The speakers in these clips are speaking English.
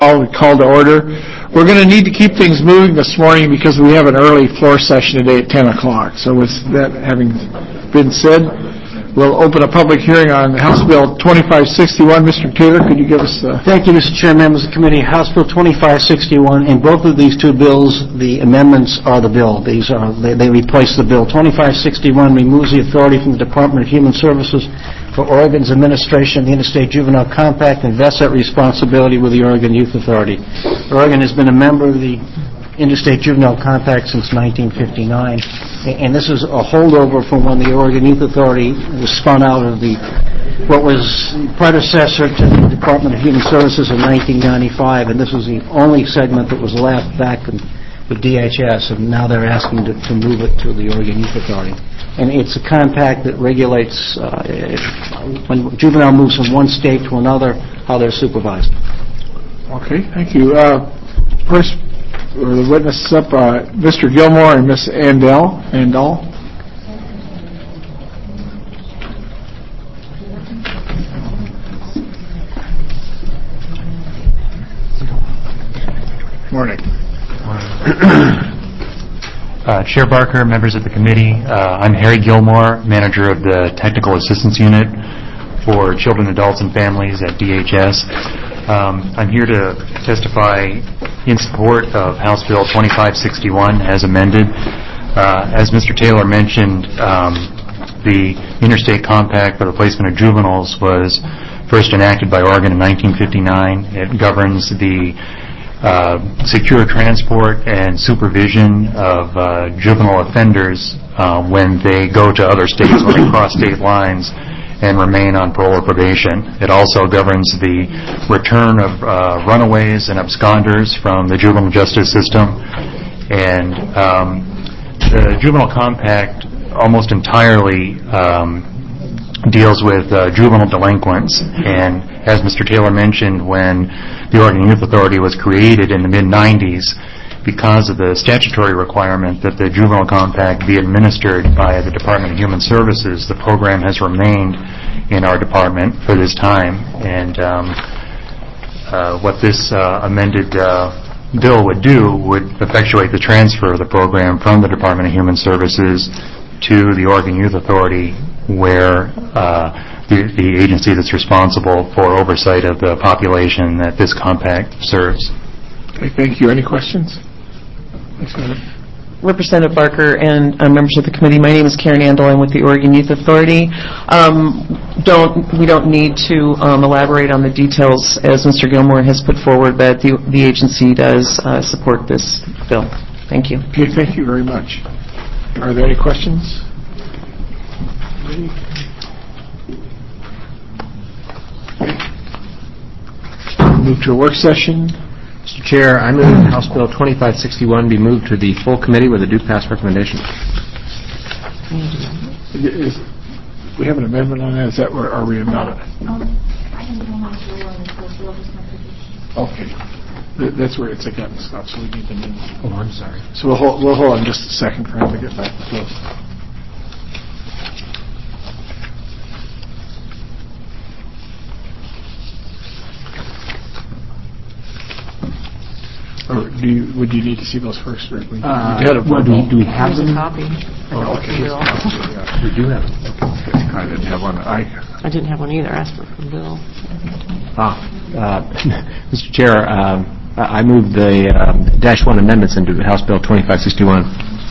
Call to order. We're going to need to keep things moving this morning because we have an early floor session today at 10 o'clock. So with that having been said, we'll open a public hearing on House Bill 2561. Mr. Taylor, could you give us the... Thank you, Mr. Chair, members of the committee. House Bill 2561. In both of these two bills, the amendments are the bill. They replace the bill. 2561 removes the authority from the Department of Human Services for Oregon's administration of the Interstate Juvenile Compact and vests that responsibility with the Oregon Youth Authority. Oregon has been a member of the Interstate Juvenile Compact since 1959, and this is a holdover from when the Oregon Youth Authority was spun out of what was predecessor to the Department of Human Services in 1995, and this was the only segment that was left back with DHS, and now they're asking to move it to the Oregon Youth Authority. And it's a compact that regulates when juvenile moves from one state to another, how they're supervised. Okay, thank you. First, the witnesses up, Mr. Gilmore and Ms. Andal. Morning. Chair Barker, members of the committee, I'm Harry Gilmore, manager of the Technical Assistance Unit for Children, Adults, and Families at DHS. I'm here to testify in support of House Bill 2561 as amended. As Mr. Taylor mentioned, the Interstate Compact for the Placement of Juveniles was first enacted by Oregon in 1959. It governs the secure transport and supervision of juvenile offenders when they go to other states, when they cross state lines and remain on parole or probation. It also governs the return of runaways and absconders from the juvenile justice system. And the Juvenile Compact almost entirely deals with juvenile delinquents. And as Mr. Taylor mentioned, when the Oregon Youth Authority was created in the mid-90s, because of the statutory requirement that the Juvenile Compact be administered by the Department of Human Services, the program has remained in our department for this time. And what this amended bill would do would effectuate the transfer of the program from the Department of Human Services to the Oregon Youth Authority, where the agency that's responsible for oversight of the population that this compact serves. Okay, thank you. Any questions? Representative Barker and members of the committee, my name is Karen Andel. I'm with the Oregon Youth Authority. We don't need to elaborate on the details as Mr. Gilmore has put forward, but the agency does support this bill. Thank you. Okay, thank you very much. Are there any questions? Move to a work session. Mr. Chair, I move House Bill 2561 be moved to the full committee with a due pass recommendation. We have an amendment on that. Is that where are we about it? Okay. That's where it's gotten stopped, so we need the name. Oh, I'm sorry. So we'll hold on just a second for him to get back to close. Or would you need to see those first? Or do we have them? Copy. Oh, okay. We do have them. Okay. I didn't have one. I didn't have one either. I asked for it from Bill. Mr. Chair, I move the -1 amendments into House Bill 2561.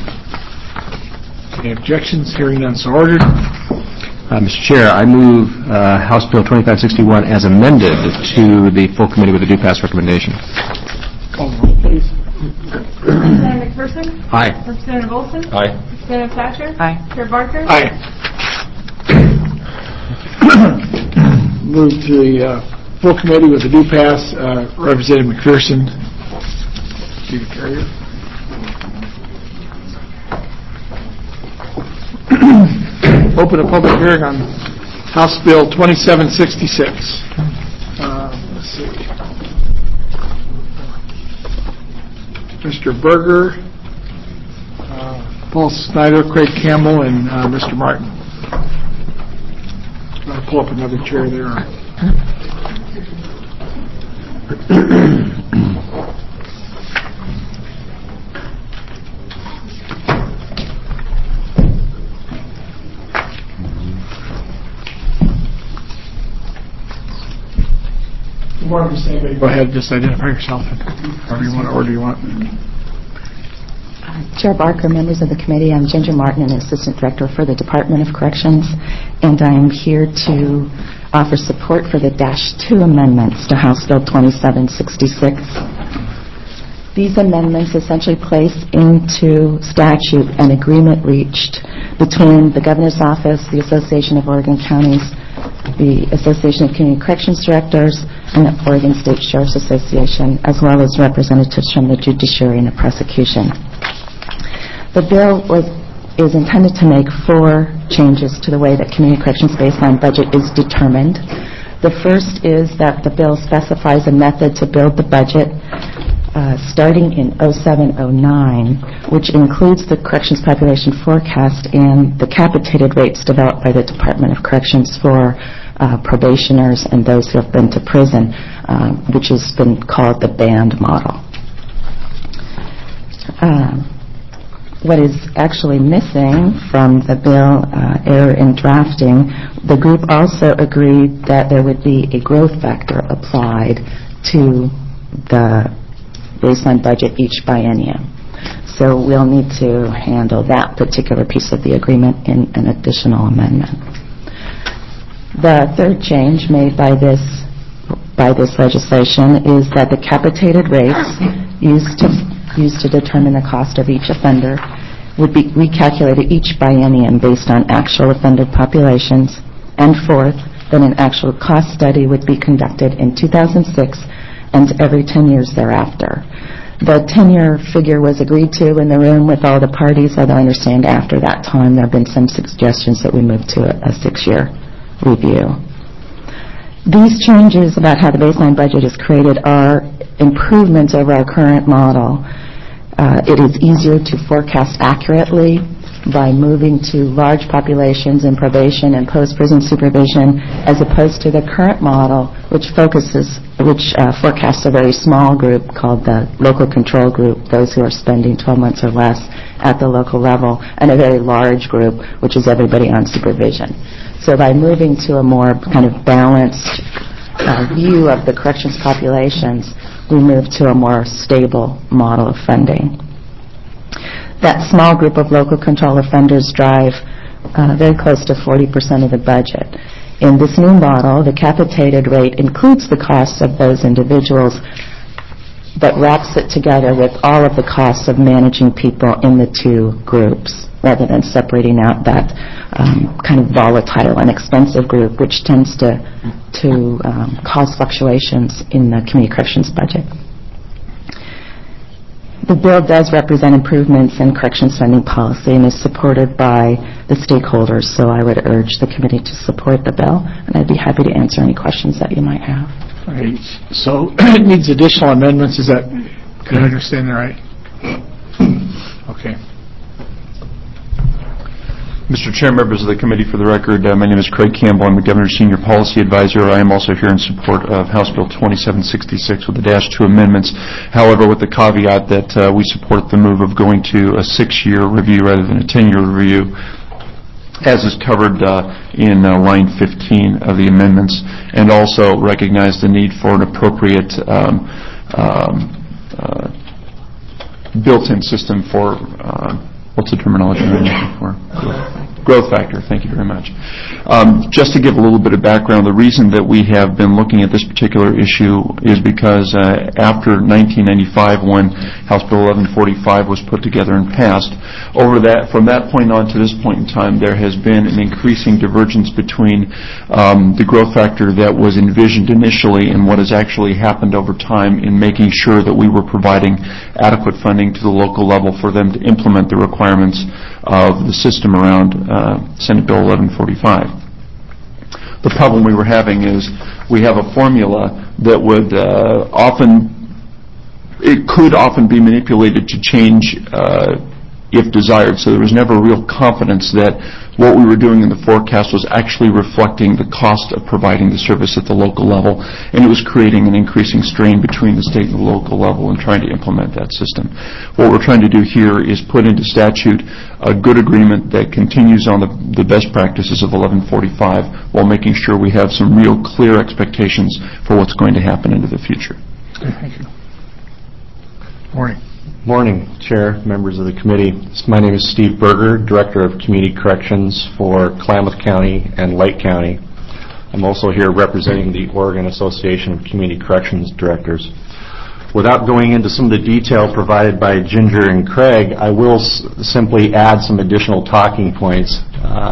Any objections? Hearing none, so ordered. Mr. Chair, I move House Bill 2561 as amended to the full committee with a due pass recommendation. Call the roll, please. Representative McPherson? Aye. Representative Olson? Aye. Representative Thatcher? Aye. Chair Barker? Aye. Move to the full committee with a due pass. Representative McPherson. Chief Carrier. Open a public hearing on House Bill 2766. Let's see. Mr. Berger, Paul Snyder, Craig Campbell, and Mr. Martin. I'll pull up another chair there. Go ahead, just identify yourself, however you want, or do you want? Chair Barker, members of the committee, I'm Ginger Martin, an Assistant Director for the Department of Corrections, and I'm here to offer support for the -2 amendments to House Bill 2766. These amendments essentially place into statute an agreement reached between the Governor's Office, the Association of Oregon Counties, the Association of Community Corrections Directors, and the Oregon State Sheriff's Association, as well as representatives from the judiciary and the prosecution. The bill is intended to make 4 changes to the way that community corrections baseline budget is determined. The first is that the bill specifies a method to build the budget starting in 07-09, which includes the corrections population forecast and the capitated rates developed by the Department of Corrections for probationers and those who have been to prison, which has been called the band model. What is actually missing from the bill, error in drafting, the group also agreed that there would be a growth factor applied to the baseline budget each biennium. So we'll need to handle that particular piece of the agreement in an additional amendment. The third change made by this legislation is that the capitated rates used to determine the cost of each offender would be recalculated each biennium based on actual offender populations. And fourth, that an actual cost study would be conducted in 2006 and every 10 years thereafter. The 10-year figure was agreed to in the room with all the parties, although I understand after that time there have been some suggestions that we move to a 6-year review. These changes about how the baseline budget is created are improvements over our current model. It is easier to forecast accurately by moving to large populations in probation and post-prison supervision, as opposed to the current model, which forecasts a very small group called the local control group, those who are spending 12 months or less at the local level, and a very large group, which is everybody on supervision. So by moving to a more kind of balanced view of the corrections populations, we move to a more stable model of funding. That small group of local control offenders drive very close to 40% of the budget. In this new model, the capitated rate includes the costs of those individuals, but wraps it together with all of the costs of managing people in the 2 groups, rather than separating out that kind of volatile and expensive group, which tends to cause fluctuations in the community corrections budget. The bill does represent improvements in corrections funding policy and is supported by the stakeholders, so I would urge the committee to support the bill, and I'd be happy to answer any questions that you might have. All right. So it needs additional amendments. Did I understand that right? Okay. Mr. Chair, members of the committee, for the record, my name is Craig Campbell. I'm the Governor's Senior Policy Advisor. I am also here in support of House Bill 2766 with the -2 amendments. However, with the caveat that we support the move of going to a 6-year review rather than a 10-year review, as is covered in line 15 of the amendments, and also recognize the need for an appropriate built-in system for what's the terminology I'm looking for? Growth factor. Thank you very much. Just to give a little bit of background, the reason that we have been looking at this particular issue is because after 1995, when House Bill 1145 was put together and passed, from that point on to this point in time, there has been an increasing divergence between the growth factor that was envisioned initially and what has actually happened over time in making sure that we were providing adequate funding to the local level for them to implement the requirements of the system around Senate Bill 1145. The problem we were having is we have a formula that would could often be manipulated to change if desired. So there was never real confidence that what we were doing in the forecast was actually reflecting the cost of providing the service at the local level, and it was creating an increasing strain between the state and the local level in trying to implement that system. What we're trying to do here is put into statute a good agreement that continues on the best practices of 1145 while making sure we have some real clear expectations for what's going to happen into the future. Thank you. Morning. Morning, Chair, members of the committee. My name is Steve Berger, Director of Community Corrections for Klamath County and Lake County. I'm also here representing the Oregon Association of Community Corrections Directors. Without going into some of the detail provided by Ginger and Craig, I will simply add some additional talking points.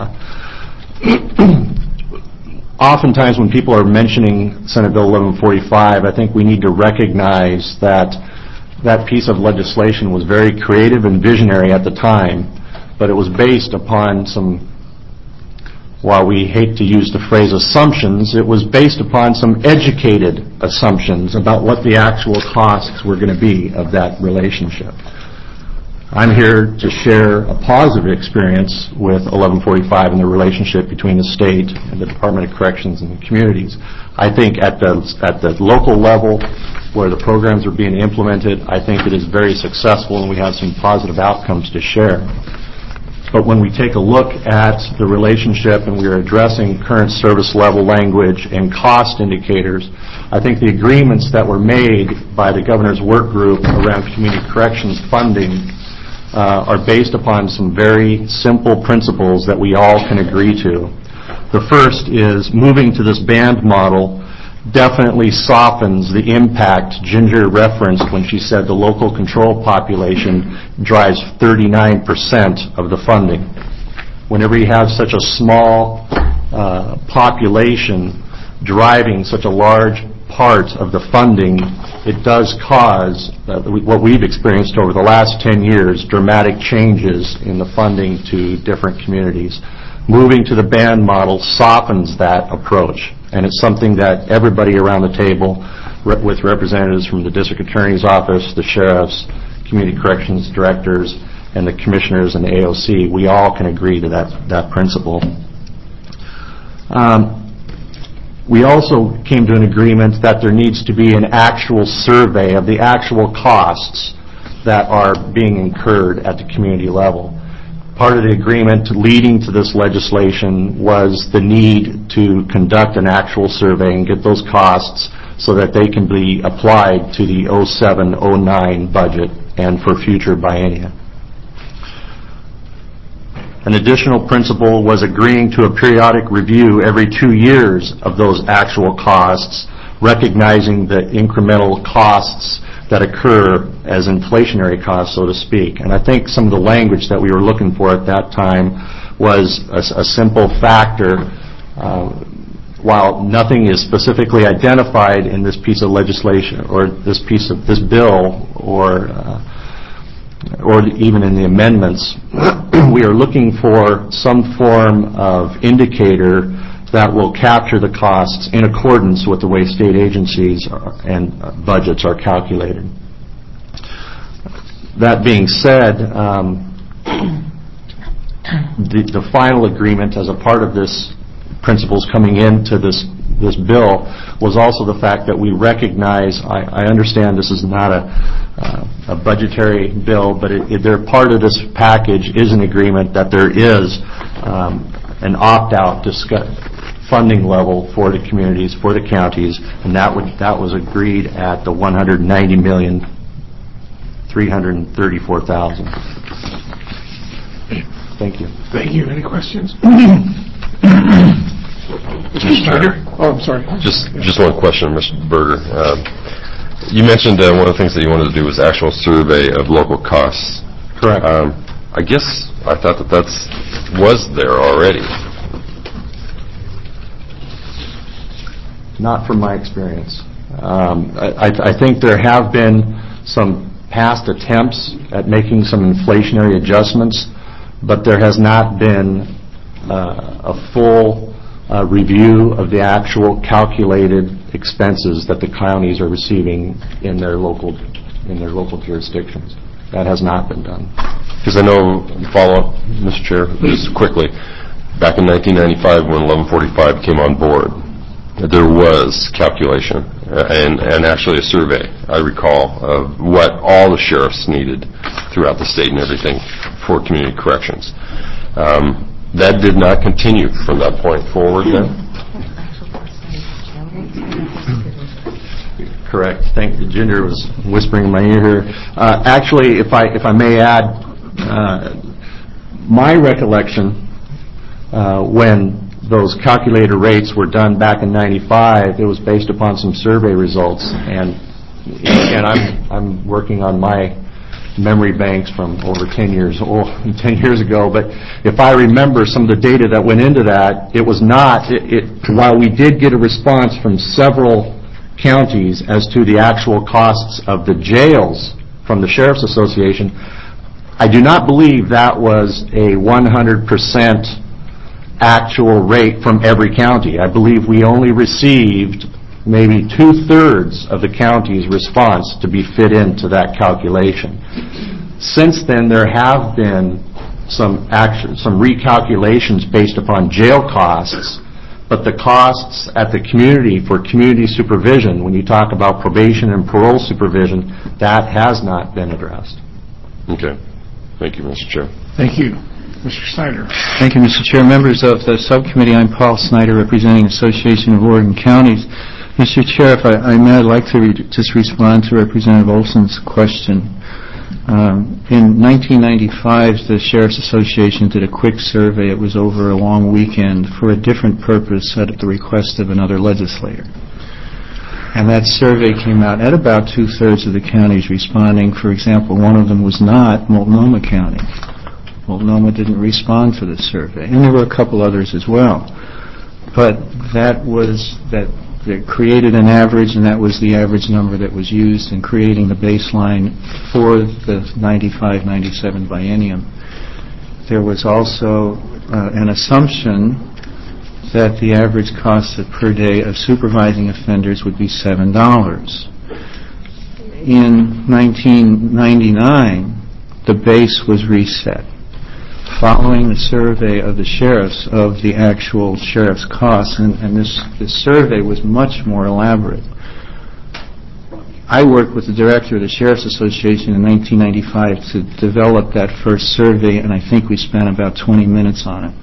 Oftentimes when people are mentioning Senate Bill 1145, I think we need to recognize that that piece of legislation was very creative and visionary at the time, but it was based upon some, while we hate to use the phrase assumptions, it was based upon some educated assumptions about what the actual costs were going to be of that relationship. I'm here to share a positive experience with 1145 and the relationship between the state and the Department of Corrections and the communities. I think at the local level where the programs are being implemented, I think it is very successful and we have some positive outcomes to share. But when we take a look at the relationship and we are addressing current service level language and cost indicators, I think the agreements that were made by the governor's work group around community corrections funding are based upon some very simple principles that we all can agree to. The first is moving to this band model definitely softens the impact Ginger referenced when she said the local control population drives 39% of the funding. Whenever you have such a small population driving such a large part of the funding, it does cause what we've experienced over the last 10 years, dramatic changes in the funding to different communities. Moving to the band model softens that approach, and it's something that everybody around the table, with representatives from the district attorney's office, the sheriffs, community corrections directors, and the commissioners and the AOC, we all can agree to that principle. We also came to an agreement that there needs to be an actual survey of the actual costs that are being incurred at the community level. Part of the agreement leading to this legislation was the need to conduct an actual survey and get those costs so that they can be applied to the 07-09 budget and for future biennia. An additional principle was agreeing to a periodic review every 2 years of those actual costs, recognizing the incremental costs that occur as inflationary costs, so to speak. And I think some of the language that we were looking for at that time was a simple factor. While nothing is specifically identified in this piece of legislation or this bill or even in the amendments, we are looking for some form of indicator that will capture the costs in accordance with the way state agencies and budgets are calculated. That being said, the final agreement as a part of this principles coming into this bill was also the fact that we recognize, I understand this is not a budgetary bill, but they're part of this package is an agreement that there is an opt-out funding level for the communities, for the counties, and that was agreed at the $190,334,000. Thank you. Thank you. Any questions? Mr. Snyder? Oh, I'm sorry. Just one question, Mr. Berger. You mentioned one of the things that you wanted to do was actual survey of local costs. Correct. I guess I thought that was there already. Not from my experience. I think there have been some past attempts at making some inflationary adjustments, but there has not been a full review of the actual calculated expenses that the counties are receiving in their local jurisdictions. That has not been done. Because I know, follow up, Mr. Chair, just quickly, back in 1995 when 1145 came on board, there was calculation and actually a survey, I recall, of what all the sheriffs needed throughout the state and everything for community corrections. That did not continue from that point forward then? correct. Thank you. Ginger was whispering in my ear here. Actually, if I may add, my recollection when those calculator rates were done back in '95, it was based upon some survey results, and I'm working on my memory banks from over 10 years ago, but if I remember some of the data that went into that, it was not, while we did get a response from several counties as to the actual costs of the jails from the Sheriff's Association, I do not believe that was a 100% actual rate from every county. I believe we only received maybe 2/3 of the county's response to be fit into that calculation. Since then, there have been some recalculations based upon jail costs, but the costs at the community for community supervision, when you talk about probation and parole supervision, that has not been addressed. Okay. Thank you, Mr. Chair. Thank you. Mr. Snyder. Thank you, Mr. Chair. Members of the subcommittee, I'm Paul Snyder, representing the Association of Oregon Counties. Mr. Chair, if I may, I'd like to just respond to Representative Olson's question. In 1995, the Sheriff's Association did a quick survey. It was over a long weekend for a different purpose at the request of another legislator. And that survey came out at about 2/3 of the counties responding. For example, one of them was not Multnomah County. Multnomah didn't respond to the survey, and there were a couple others as well. But that created an average, and that was the average number that was used in creating the baseline for the 95-97 biennium. There was also an assumption that the average cost per day of supervising offenders would be $7. In 1999, the base was reset. Following the survey of the sheriffs of the actual sheriff's costs, and this survey was much more elaborate. I worked with the director of the Sheriff's Association in 1995 to develop that first survey, and I think we spent about 20 minutes on it.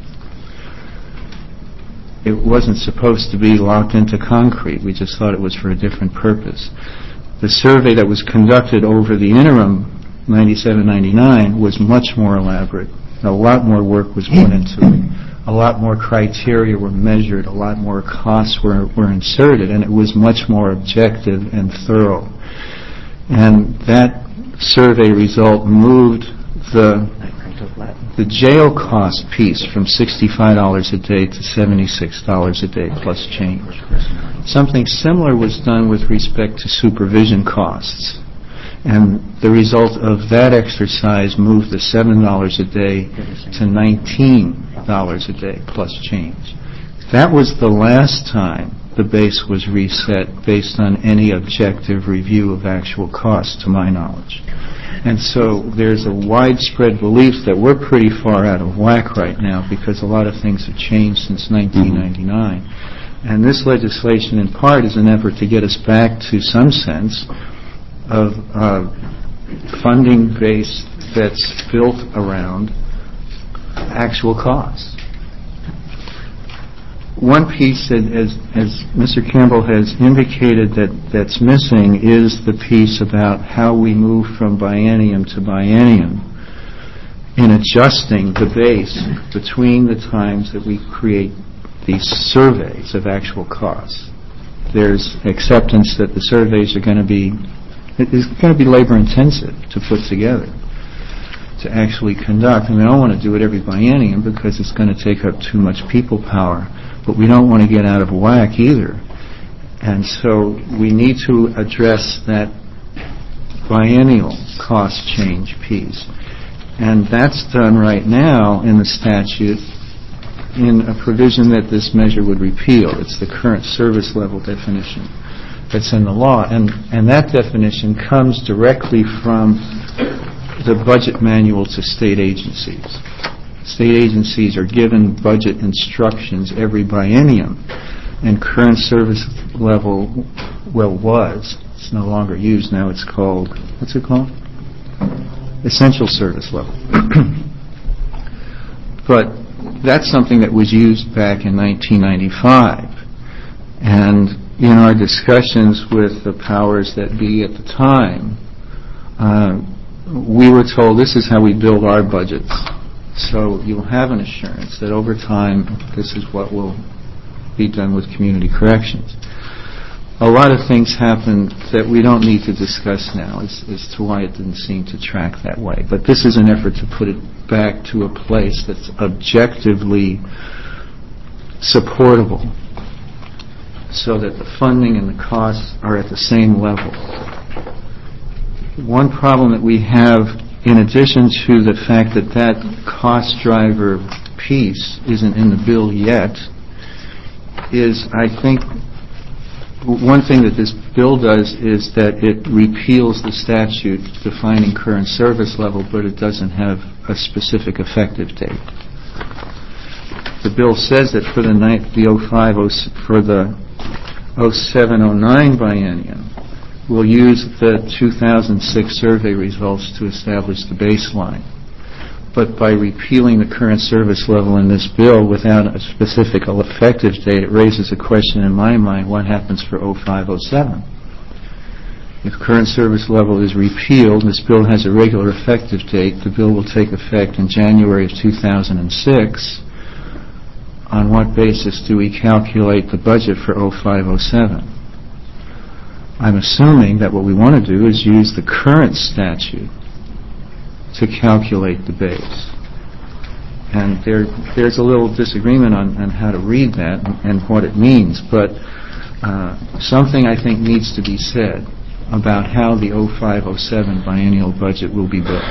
It wasn't supposed to be locked into concrete. We just thought it was for a different purpose. The survey that was conducted over the interim 97-99 was much more elaborate. A lot more work was put into it. A lot more criteria were measured. A lot more costs were inserted, and it was much more objective and thorough. And that survey result moved the jail cost piece from $65 a day to $76 a day plus change. Something similar was done with respect to supervision costs. And the result of that exercise moved the $7 a day to $19 a day plus change. That was the last time the base was reset based on any objective review of actual costs, to my knowledge. And so there's a widespread belief that we're pretty far out of whack right now because a lot of things have changed since 1999. And this legislation, in part, is an effort to get us back to some sense of funding base that's built around actual costs. One piece, as Mr. Campbell has indicated, that's missing is the piece about how we move from biennium to biennium in adjusting the base between the times that we create these surveys of actual costs. There's acceptance that the surveys are going to be labor intensive to put together, to actually conduct. And we don't want to do it every biennium because it's going to take up too much people power. But we don't want to get out of whack either. And so we need to address that biennial cost change piece. And that's done right now in the statute in a provision that this measure would repeal. It's the current service level definition that's in the law. And that definition comes directly from the budget manual to state agencies. State agencies are given budget instructions every biennium, and current service level, it's no longer used now, it's called, what's it called? Essential service level. But that's something that was used back in 1995, and in our discussions with the powers that be at the time, we were told this is how we build our budgets. So you'll have an assurance that over time this is what will be done with community corrections. A lot of things happen that we don't need to discuss now as to why it didn't seem to track that way. But this is an effort to put it back to a place that's objectively supportable so that the funding and the costs are at the same level. One problem that we have, in addition to the fact that that cost driver piece isn't in the bill yet, is I think one thing that this bill does is that it repeals the statute defining current service level, but it doesn't have a specific effective date. The bill says that for the 07-09 biennium, we'll use the 2006 survey results to establish the baseline. But by repealing the current service level in this bill without a specific effective date, it raises a question in my mind, what happens for 05-07? If current service level is repealed, this bill has a regular effective date. The bill will take effect in January of 2006. On what basis do we calculate the budget for 05-07? I'm assuming that what we want to do is use the current statute to calculate the base. And there's a little disagreement on how to read that and what it means, but something I think needs to be said about how the 05-07 biennial budget will be built.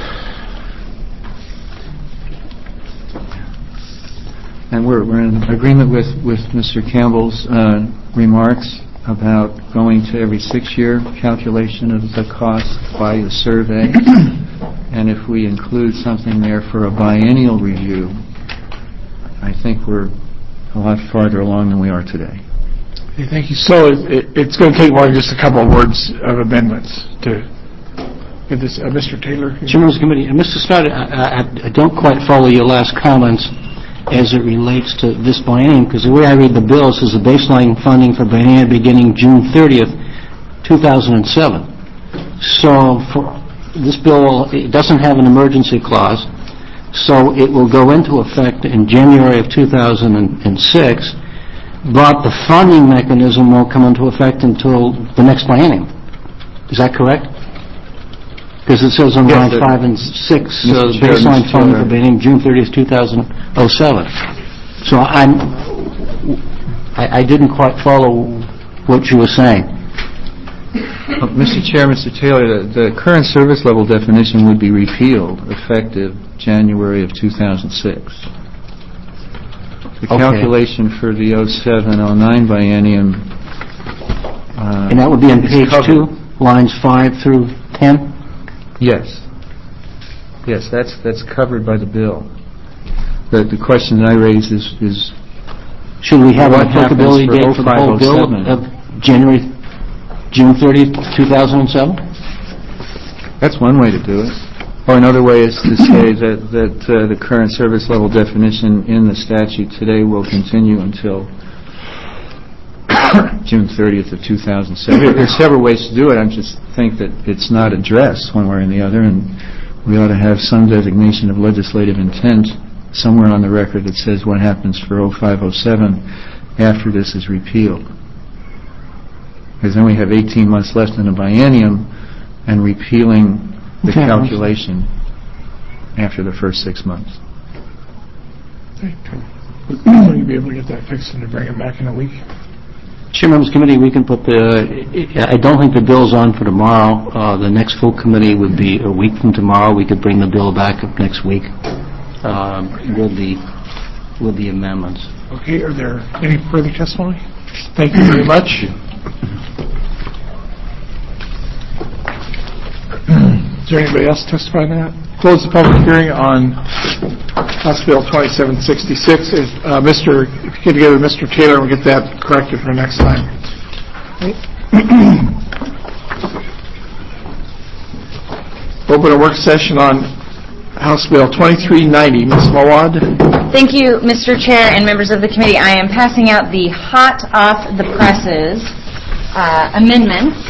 And we're in agreement with Mr. Campbell's remarks about going to every 6-year calculation of the cost by the survey. And if we include something there for a biennial review, I think we're a lot farther along than we are today. Okay, thank you. So it's going to take more than just a couple of words of amendments to get this. Mr. Taylor? Chairman of the committee, Mr. Snyder, I don't quite follow your last comments as it relates to this biennium, because the way I read the bill is the baseline funding for biennium beginning June 30th, 2007. So for this bill, it doesn't have an emergency clause, so it will go into effect in January of 2006, but the funding mechanism won't come into effect until the next biennium. Is that correct? Because it says on line 5 and 6, baseline funding for biennium June 30th, 2007. So I didn't quite follow what you were saying. Mr. Chair, Mr. Taylor, the current service level definition would be repealed effective January of 2006. The calculation for the 07-09 biennium... and that would be on page 2, lines 5 through 10? Yes. Yes, that's covered by the bill. The question that I raise is should we have an applicability date for the whole bill of June 30th, 2007? That's one way to do it. Or another way is to say that the current service level definition in the statute today will continue until June 30th of 2007. There's several ways to do it. I just think that it's not addressed one way or the other, and we ought to have some designation of legislative intent somewhere on the record that says what happens for 05-07 after this is repealed. Because then we have 18 months left in the biennium and repealing the calculation after the first 6 months. Will you be able to get that fixed and to bring it back in a week? Chairman's committee, we can put I don't think the bill's on for tomorrow. The next full committee would be a week from tomorrow. We could bring the bill back up next week with the amendments. Okay, are there any further testimony? Thank you very much. Is there anybody else testifying to that? Close the public hearing on House Bill 2766. Mr. If you get together with Mr. Taylor, we'll get that corrected for next time. Open a work session on House Bill 2390. Ms. Mawad. Thank you, Mr. Chair and members of the committee. I am passing out the hot off the presses amendments.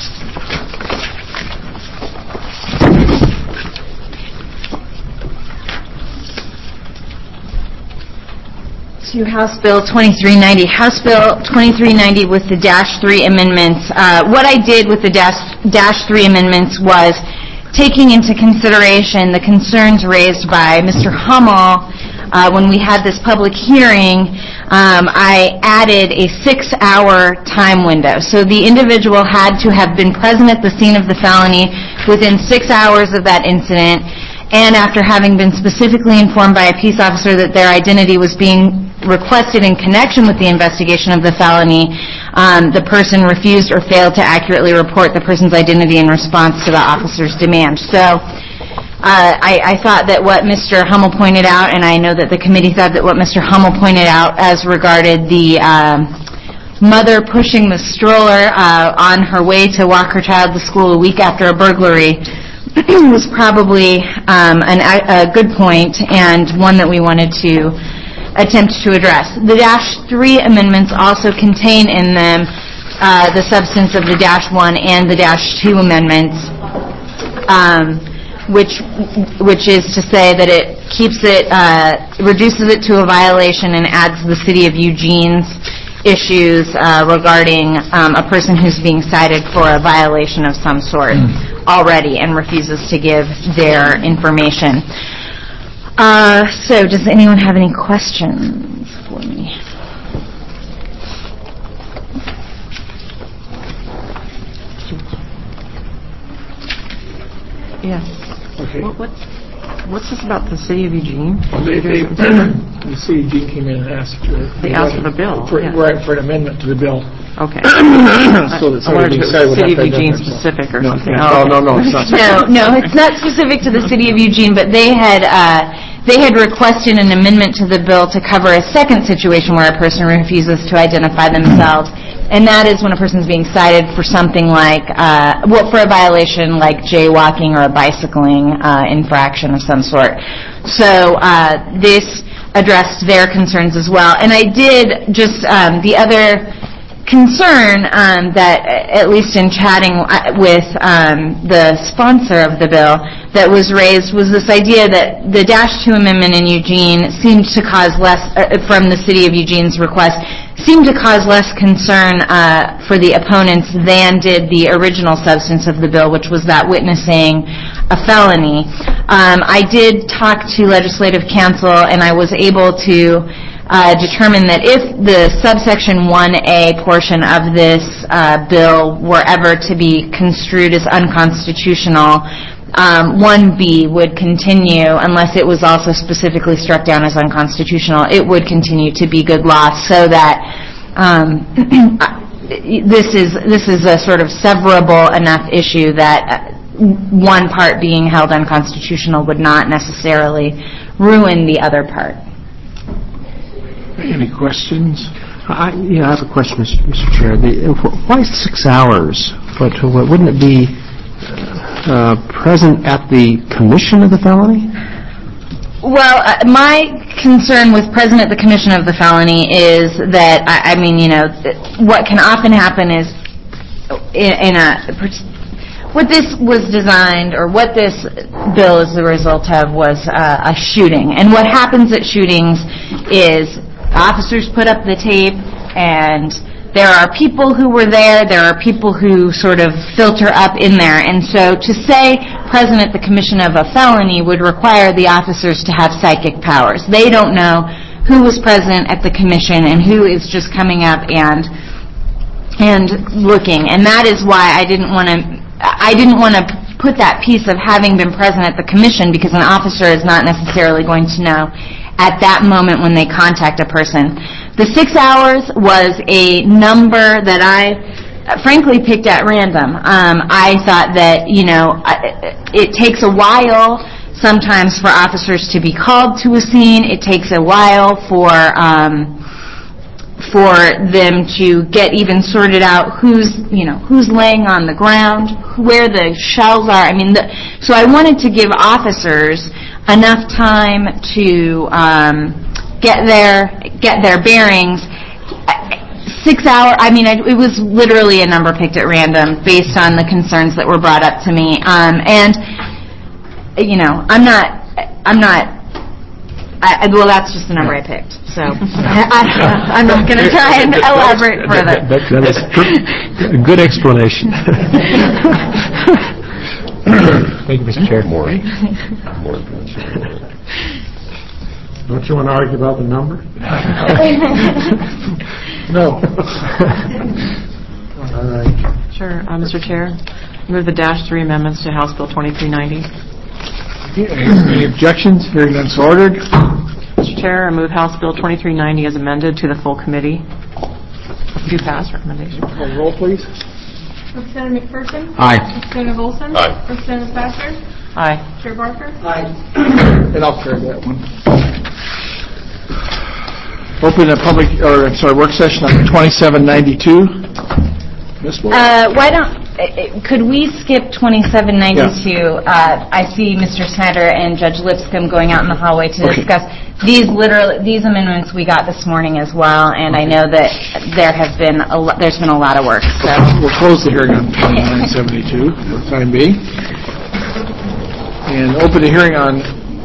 To House Bill 2390. House Bill 2390 with the -3 amendments. What I did with the -3 amendments was taking into consideration the concerns raised by Mr. Hummel when we had this public hearing. I added a 6-hour time window. So the individual had to have been present at the scene of the felony within 6 hours of that incident, and after having been specifically informed by a peace officer that their identity was being requested in connection with the investigation of the felony, the person refused or failed to accurately report the person's identity in response to the officer's demand. So I thought that what Mr. Hummel pointed out, and I know that the committee thought that what Mr. Hummel pointed out as regarded the mother pushing the stroller on her way to walk her child to school a week after a burglary was probably a good point, and one that we wanted to attempt to address. The -3 amendments also contain in them the substance of the -1 and the -2 amendments, which is to say that it keeps it, reduces it to a violation and adds the City of Eugene's issues regarding a person who's being cited for a violation of some sort already and refuses to give their information. So does anyone have any questions for me? Yes. Okay. What's this about the City of Eugene? The City of Eugene came in and asked They asked for the bill. For an amendment to the bill. Okay. So that I wondered if it was City of Eugene specific or something. No, it's not. No, it's not specific to the City of Eugene, but they had requested an amendment to the bill to cover a second situation where a person refuses to identify themselves, and that is when a person is being cited for something like, for a violation like jaywalking or a bicycling infraction of some sort. So this addressed their concerns as well. And I did just, the other concern that, at least in chatting with the sponsor of the bill, that was raised was this idea that the -2 amendment in Eugene seemed to cause less, from the City of Eugene's request, seemed to cause less concern for the opponents than did the original substance of the bill, which was that witnessing a felony. I did talk to Legislative Counsel, and I was able to determine that if the subsection 1A portion of this bill were ever to be construed as unconstitutional, 1B would continue, unless it was also specifically struck down as unconstitutional. It would continue to be good law, so that this is a sort of severable enough issue that one part being held unconstitutional would not necessarily ruin the other part. Any questions? I have a question, Mr. Chair. Why 6 hours? But wouldn't it be present at the commission of the felony? Well, my concern with present at the commission of the felony is that, what can often happen is what this was designed, or what this bill is the result of, was a shooting. And what happens at shootings is officers put up the tape, and there are people who were there are people who sort of filter up in there. And so to say present at the commission of a felony would require the officers to have psychic powers. They don't know who was present at the commission and who is just coming up and looking. And that is why I didn't want to put that piece of having been present at the commission, because an officer is not necessarily going to know at that moment when they contact a person. The 6 hours was a number that I frankly picked at random. I thought that, it takes a while sometimes for officers to be called to a scene. It takes a while for them to get even sorted out who's laying on the ground, where the shells are. So I wanted to give officers enough time to get their bearings. 6 hour, it was literally a number picked at random based on the concerns that were brought up to me. Well, that's just the number I picked. So I'm not going to try and elaborate further. That is a good explanation. Thank you, Mr. Chair. More. Don't you want to argue about the number? No. All right. Sure. Mr. Chair, move the -3 amendments to House Bill 2390. Any objections? Hearing none, so ordered. Mr. Chair, I move House Bill 2390 as amended to the full committee. Do pass recommendation. Call roll, please. Representative McPherson? Aye. Representative Olson? Aye. Representative Thatcher? Aye. Chair Barker? And I'll carry that one. Open a work session on 2792. Ms. Wolf? Could we skip 2792? I see Mr. Snyder and Judge Lipscomb going out in the hallway to discuss these amendments we got this morning as well, and I know that there's been a lot of work. So we'll close the hearing on 2972 for the time being, and open the hearing on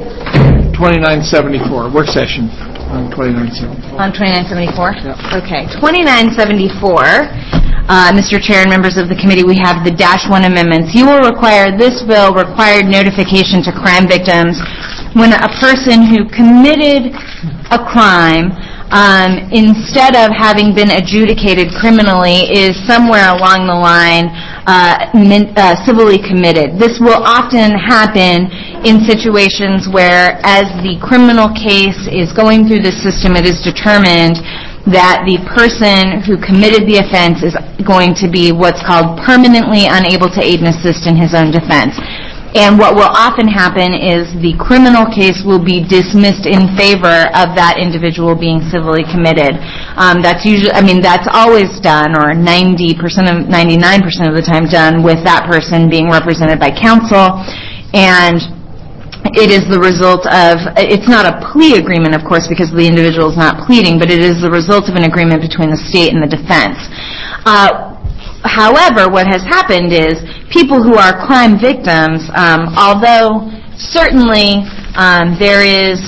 2974 work session on 2974. On 2974? Yeah. Okay. 2974. Mr. Chair and members of the committee, we have the -1 amendments. This bill required notification to crime victims when a person who committed a crime, instead of having been adjudicated criminally, is somewhere along the line civilly committed. This will often happen in situations where, as the criminal case is going through the system, it is determined that the person who committed the offense is going to be what's called permanently unable to aid and assist in his own defense. And what will often happen is the criminal case will be dismissed in favor of that individual being civilly committed. That's always done, or 99% of the time done, with that person being represented by counsel. And it is the result of, it's not a plea agreement, of course, because the individual is not pleading, but it is the result of an agreement between the state and the defense. However, what has happened is people who are crime victims, although certainly there is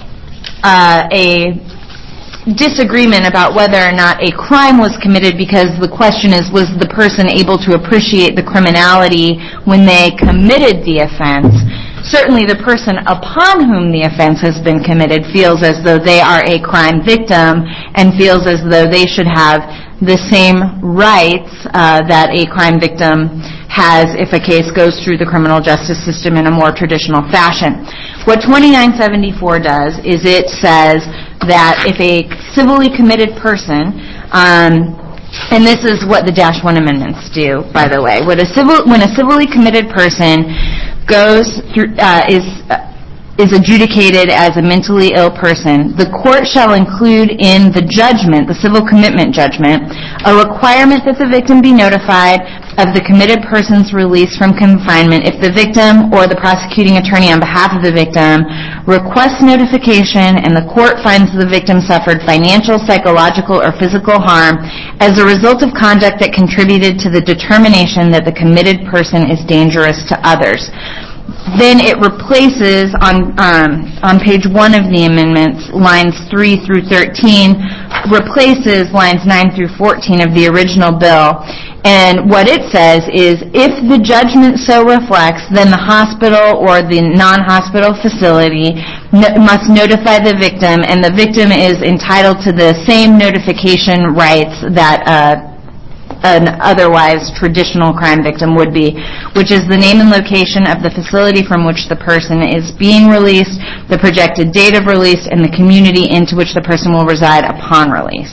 a disagreement about whether or not a crime was committed, because the question is, was the person able to appreciate the criminality when they committed the offense? Certainly the person upon whom the offense has been committed feels as though they are a crime victim and feels as though they should have the same rights that a crime victim has if a case goes through the criminal justice system in a more traditional fashion. What 2974 does is it says that if a civilly committed person, and this is what the -1 amendments do, by the way, when a civilly committed person goes through, is adjudicated as a mentally ill person, the court shall include in the judgment, the civil commitment judgment, a requirement that the victim be notified of the committed person's release from confinement if the victim or the prosecuting attorney on behalf of the victim requests notification and the court finds the victim suffered financial, psychological, or physical harm as a result of conduct that contributed to the determination that the committed person is dangerous to others. Then it replaces, on page 1 of the amendments, lines 3 through 13, replaces lines 9 through 14 of the original bill. And what it says is, if the judgment so reflects, then the hospital or the non-hospital facility must notify the victim, and the victim is entitled to the same notification rights that an otherwise traditional crime victim would be, which is the name and location of the facility from which the person is being released, the projected date of release, and the community into which the person will reside upon release.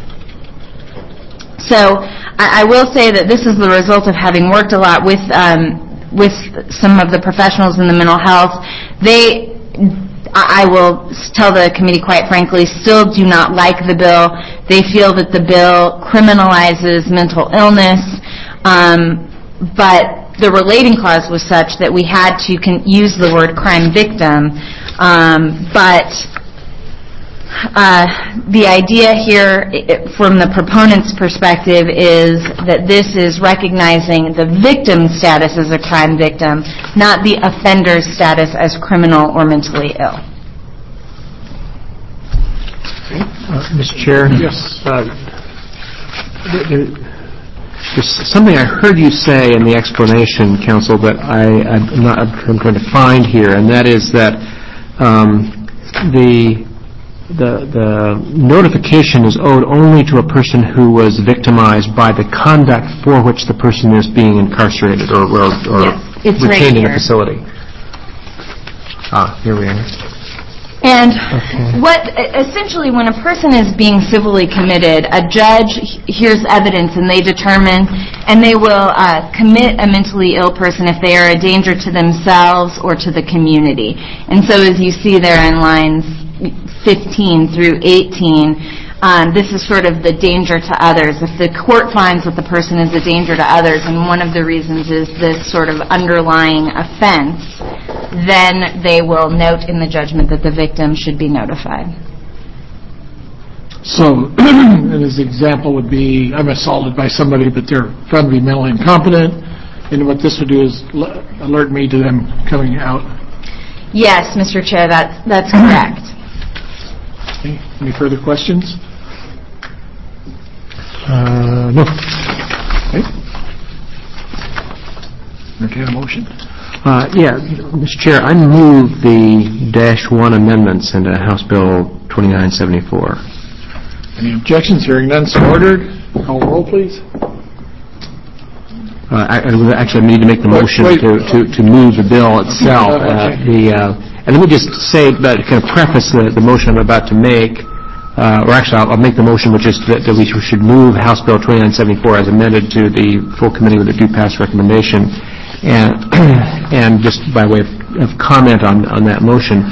So I will say that this is the result of having worked a lot with some of the professionals in the mental health. I will tell the committee quite frankly, still do not like the bill. They feel that the bill criminalizes mental illness, but the relating clause was such that we had to use the word crime victim. But The idea here, from the proponent's perspective, is that this is recognizing the victim's status as a crime victim, not the offender's status as criminal or mentally ill. Mr. Chair? Yes. There's something I heard you say in the explanation, Counsel, that I'm trying to find here, and that is that the notification is owed only to a person who was victimized by the conduct for which the person is being incarcerated or Yes, it's retained right in a here. facility. Here we are. And essentially, when a person is being civilly committed, a judge hears evidence and they determine, and they will commit a mentally ill person if they are a danger to themselves or to the community. And so as you see there in lines 15 through 18, this is sort of the danger to others. If the court finds that the person is a danger to others, and one of the reasons is this sort of underlying offense, then they will note in the judgment that the victim should be notified. So, his example would be, I'm assaulted by somebody, but they're found to be mentally incompetent, and what this would do is alert me to them coming out. Yes, Mr. Chair, that's correct. Okay. Any further questions? No. Okay. Entertain a motion. Mr. Chair, I move the -1 amendments into House Bill 2974. Any objections? Hearing none, so ordered. Call the roll, please. Actually, I need to make the motion to move the bill itself. And let me just say, kind of preface the motion I'm about to make. Or actually, I'll make the motion, which is that we should move House Bill 2974 as amended to the full committee with a due pass recommendation. And just by way of comment on that motion,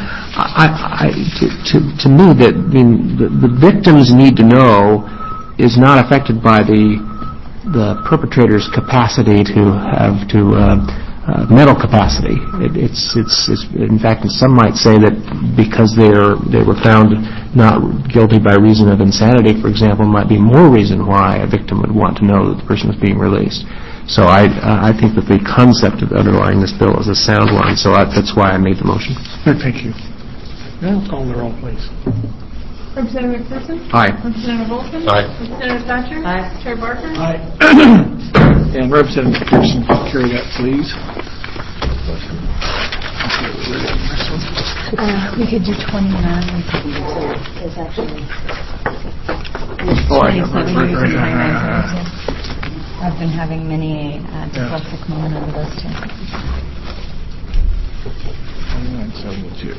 to me, that the victim's need to know is not affected by the perpetrator's capacity to have mental capacity. It's in fact, some might say that because they were found not guilty by reason of insanity, for example, might be more reason why a victim would want to know that the person was being released. So I think that the concept of underlying this bill is a sound one. So that's why I made the motion. Thank you. Now call the roll, please. Representative McPherson? Aye. Representative Olson? Aye. Representative Thatcher? Aye. Chair Barker? Aye. And Representative McPherson, carry that, please. We could do 29. It's actually... I've been having many dyslexic moments over those two. 2972.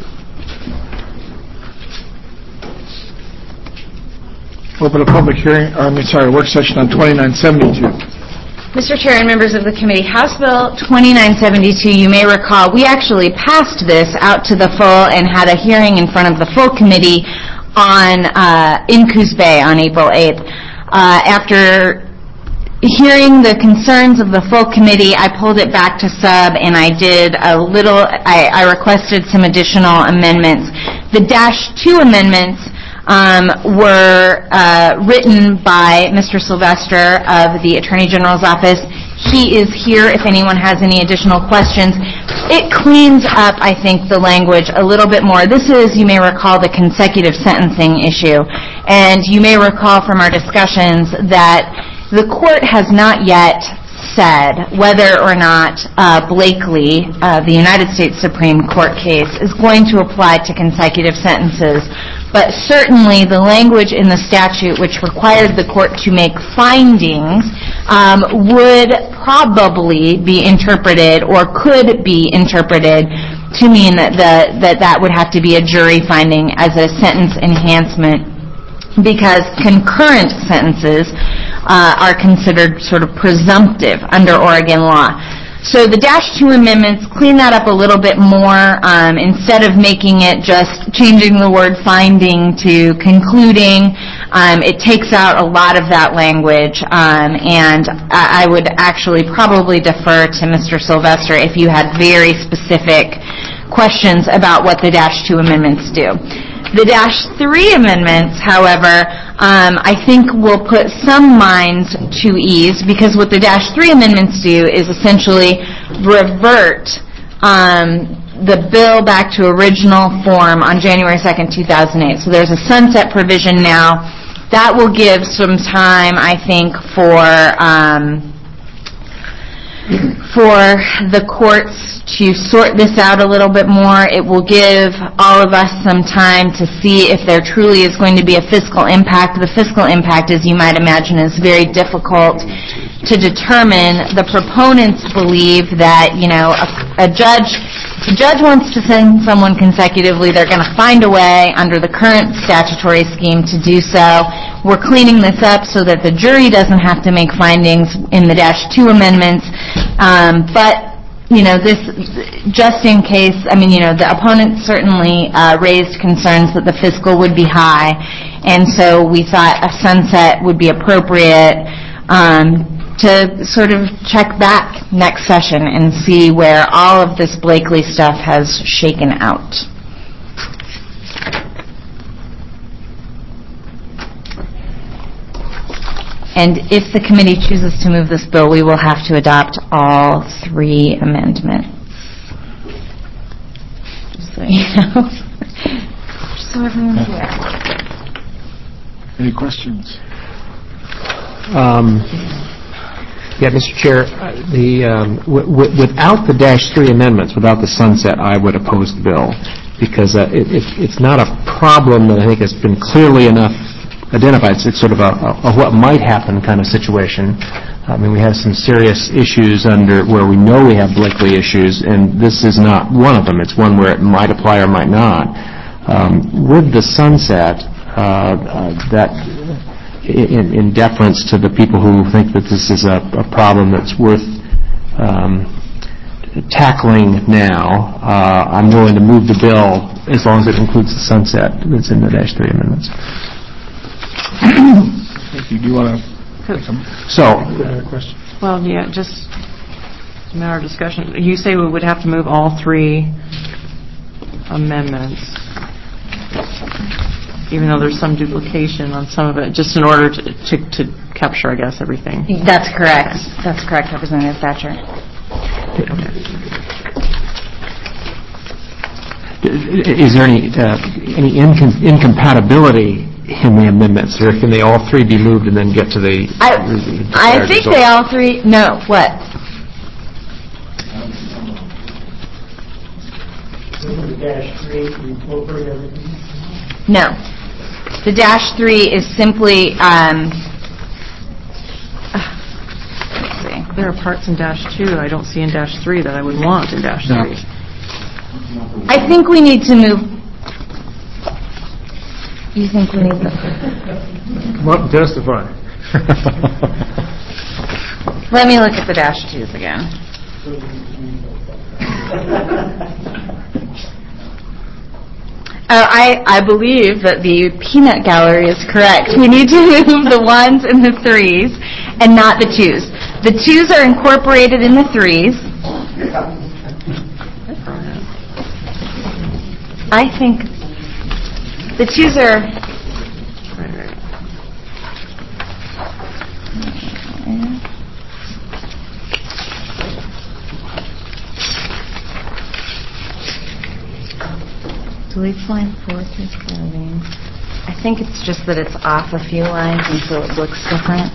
Open a public hearing, work session on 2972. Mr. Chair and members of the committee, House Bill 2972, you may recall, we actually passed this out to the full and had a hearing in front of the full committee in Coos Bay on April 8th. After hearing the concerns of the full committee, I pulled it back to sub, and I requested some additional amendments. The -2 amendments were written by Mr. Sylvester of the Attorney General's Office. He is here if anyone has any additional questions. It cleans up, I think, the language a little bit more. This is, you may recall, the consecutive sentencing issue. And you may recall from our discussions that the court has not yet said whether or not Blakely, the United States Supreme Court case, is going to apply to consecutive sentences. But certainly the language in the statute which required the court to make findings would probably be interpreted or could be interpreted to mean that would have to be a jury finding as a sentence enhancement, because concurrent sentences are considered sort of presumptive under Oregon law. So the -2 amendments clean that up a little bit more. Instead of making it just changing the word finding to concluding, it takes out a lot of that language. And I would actually probably defer to Mr. Sylvester if you had very specific questions about what the -2 amendments do. The Dash 3 amendments, however, I think will put some minds to ease, because what the Dash 3 amendments do is essentially revert the bill back to original form on January 2nd, 2008. So there's a sunset provision now. That will give some time, I think, for the courts to sort this out a little bit more. It will give all of us some time to see if there truly is going to be a fiscal impact. The fiscal impact, as you might imagine, is very difficult to determine. The proponents believe that, a judge wants to send someone consecutively, they're going to find a way under the current statutory scheme to do so. We're cleaning this up so that the jury doesn't have to make findings in the Dash 2 amendments. But this, just in case, the opponents certainly raised concerns that the fiscal would be high, and so we thought a sunset would be appropriate to sort of check back next session and see where all of this Blakely stuff has shaken out. And if the committee chooses to move this bill, we will have to adopt all 3 amendments. Just so you know. Just so everyone's aware. Any questions? Mr. Chair, without the Dash 3 amendments, without the sunset, I would oppose the bill, because it's not a problem that I think has been clearly enough identified. It's sort of a what might happen kind of situation. We have some serious issues where we know we have Blakely issues, and this is not one of them. It's one where it might apply or might not. With the sunset, that in deference to the people who think that this is a problem that's worth tackling now, I'm willing to move the bill as long as it includes the sunset that's in the Dash 3 amendments. Do you want to? Question? Well, yeah, just a matter of discussion. You say we would have to move all 3 amendments, even though there's some duplication on some of it, just in order to capture, I guess, everything. That's correct. That's correct, Representative Thatcher. Is there any incompatibility in the amendments, or can they all 3 be moved and then get to the I think result? They all 3... No, what? The Dash 3 incorporate everything? No. The Dash 3 is simply... let's see. There are parts in Dash 2 I don't see in Dash 3 that I would want in Dash 3. No. I think we need to move... You think we need to... Come up and testify. Let me look at the Dash 2s again. I believe that the peanut gallery is correct. We need to move the 1s and the 3s and not the 2s. The 2s are incorporated in the 3s. I think the 2s are... Deletes line 4 through clothing. I think it's just that it's off a few lines and so it looks different.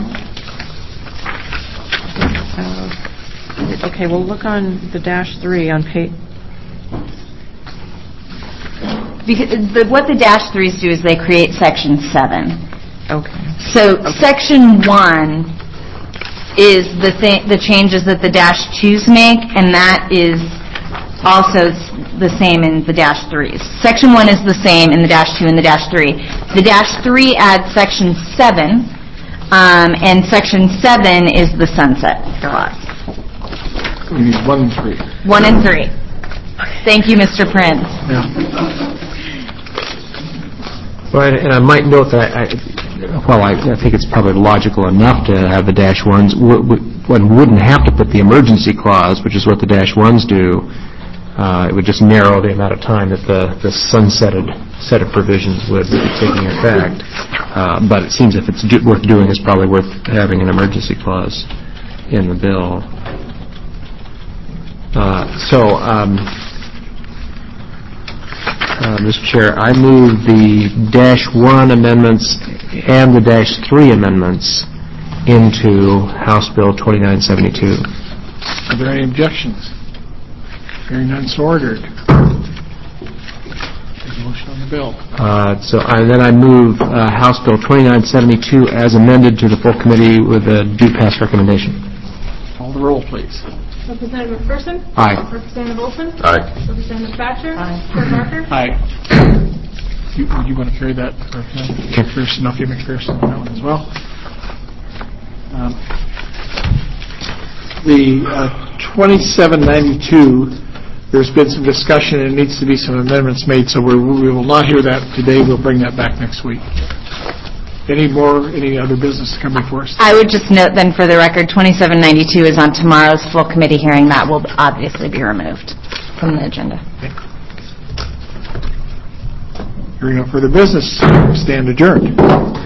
Okay, we'll look on the Dash 3 on page... Because what the Dash 3s do is they create Section 7. Okay. So Section 1 is the changes that the Dash 2s make, and that is also the same in the Dash 3s. Section 1 is the same in the Dash 2 and the Dash 3. The Dash 3 adds Section 7, and Section 7 is the sunset clause. We need 1 and 3. 1 and 3. Thank you, Mr. Prince. Yeah. Well, and I might note that I think it's probably logical enough to have the Dash 1s. One wouldn't have to put the emergency clause, which is what the Dash 1s do, It would just narrow the amount of time that the sunsetted set of provisions would be taking effect. But it seems if it's worth doing, it's probably worth having an emergency clause in the bill. Mr. Chair, I move the -1 amendments and the -3 amendments into House Bill 2972. Are there any objections? Hearing none, so ordered. Take a motion on the bill. Then I move House Bill 2972 as amended to the full committee with a due pass recommendation. Call the roll, please. Representative McPherson? Aye. Representative Olson? Aye. Representative Thatcher? Chair Barker? Aye. You want to carry that, Representative McPherson? No, if you McPherson on that one as well. The 2792, there's been some discussion and it needs to be some amendments made, so we will not hear that today. We'll bring that back next week. Any other business to come before us? I would just note then for the record, 2792 is on tomorrow's full committee hearing. That will obviously be removed from the agenda. Okay. Hearing no further business, stand adjourned.